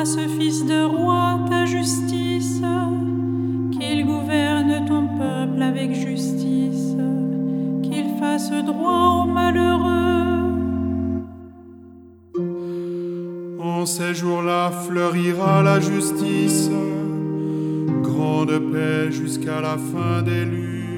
ce fils de roi ta justice, qu'il gouverne ton peuple avec justice, qu'il fasse droit aux malheureux. En ces jours-là fleurira la justice, grande paix jusqu'à la fin des lunes.